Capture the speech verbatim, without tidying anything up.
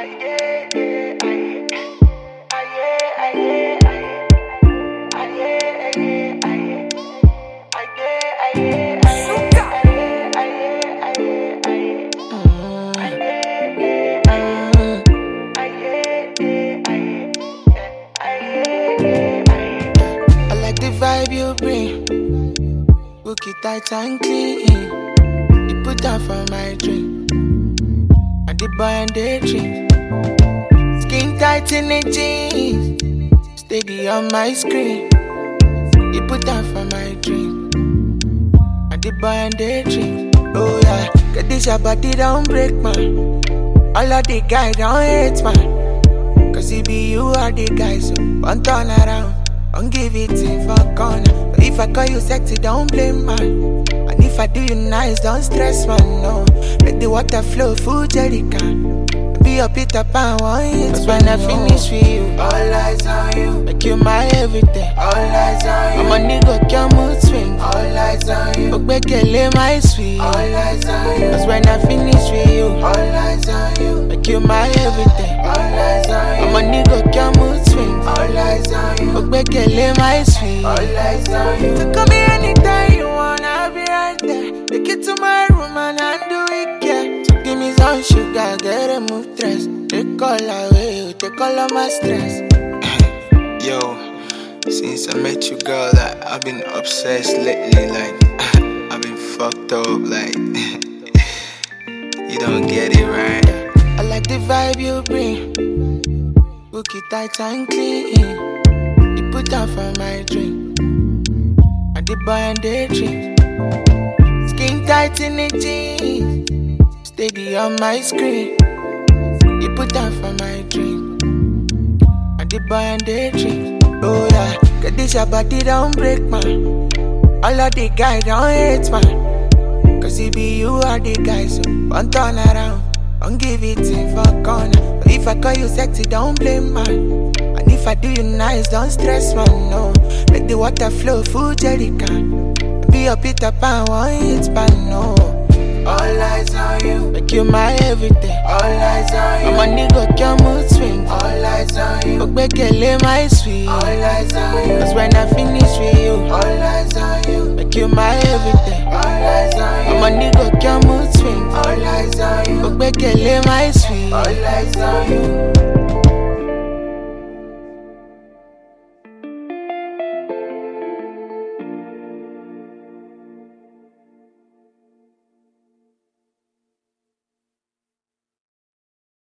Vibe you bring, book it tight and clean. You put down for my drink, and the boy and the drink. Skin tight in the jeans, steady on my screen. You put down for my drink, and the boy and the drink. Oh yeah, cause this your body don't break, man. All of the guys don't hate, man. Cause it be you are the guy, so one turn around. Don't give it in for corner. But if I call you sexy, don't blame, man. And if I do you nice, don't stress, man, no. Let the water flow, full jerrycan. Be a Peter Pan, one hit. Cause when I finish with you, all eyes on you. Make you my everything, all eyes on you. I'm a nigga, can mood swing, all eyes on you. Ogbekele, my sweet, all eyes on you. Cause when I finish with you, all eyes on you. Make you my everything, all eyes on you. I'm a nigga, can mood swing, all eyes on you. Ogbekele, my sweet, all eyes on you. So call me anytime you wanna, I'll be right there. Take it to my room and undo it, yeah. So give me some sugar, get a move stress. Take all away, take all of my stress. Yo, since I met you, girl, like, I've been obsessed lately. Like, I've been fucked up. Like, you don't get it right. I like the vibe you bring, book it tight and clean. You put down for my drink, and the boy and the drink. Skin tight in the jeans, steady on my screen. You put down for my drink, and the boy and the drink. Oh yeah, cause this your body don't break, man. All of the guys don't hate, man. Cause it be you are the guy, so one turn around. Don't give it in for corner. But if I call you sexy, don't blame, man. And if I do you nice, don't stress, man, no. Let the water flow, full jerrycan. Be a Peter Pan, one hit pan, no. All eyes on you, make you my everything. All eyes on you, I'm a nigga, can mood swing. All eyes on you, Ogbekele, my sweet. All eyes on you, cause when I finish with you, all eyes on you, make you my everything. All eyes on you, I'm a nigga, can mood swing. All eyes on you, Ogbekele, my sweet. All eyes on you.